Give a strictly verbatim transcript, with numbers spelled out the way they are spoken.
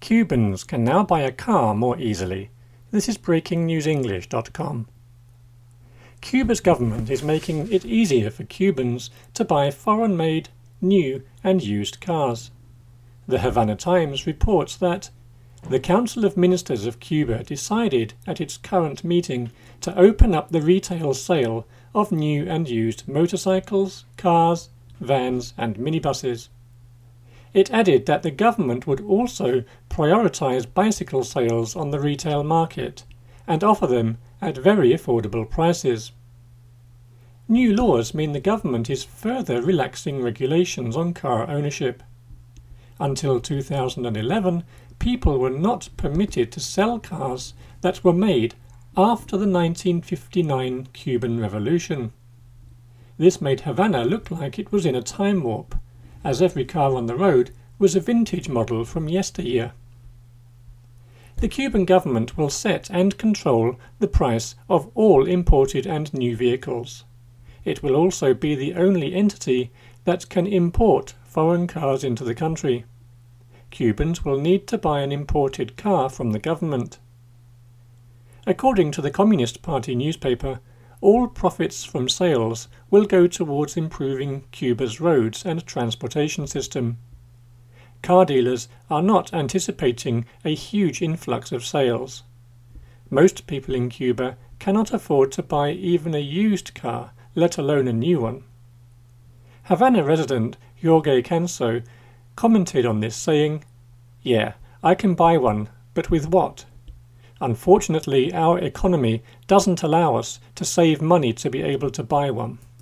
Cubans can now buy a car more easily. This is breaking news english dot com. Cuba's government is making it easier for Cubans to buy foreign-made, new and used cars. The Havana Times reports that the Council of Ministers of Cuba decided at its current meeting to open up the retail sale of new and used motorcycles, cars, vans and minibuses. It added that the government would also prioritize bicycle sales on the retail market and offer them at very affordable prices. New laws mean the government is further relaxing regulations on car ownership. Until two thousand eleven, people were not permitted to sell cars that were made after the nineteen fifty-nine Cuban Revolution. This made Havana look like it was in a time warp, as every car on the road was a vintage model from yesteryear. The Cuban government will set and control the price of all imported and new vehicles. It will also be the only entity that can import foreign cars into the country. Cubans will need to buy an imported car from the government. According to the Communist Party newspaper, all profits from sales will go towards improving Cuba's roads and transportation system. Car dealers are not anticipating a huge influx of sales. Most people in Cuba cannot afford to buy even a used car, let alone a new one. Havana resident Jorge Canso commented on this, saying, "Yeah, I can buy one, but with what? Unfortunately, our economy doesn't allow us to save money to be able to buy one."